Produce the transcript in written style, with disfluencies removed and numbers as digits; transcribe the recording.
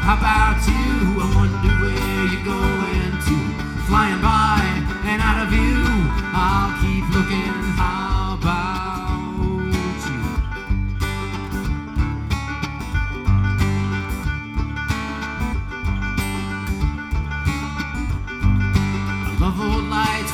How about you? I wonder where you're going to. Flying by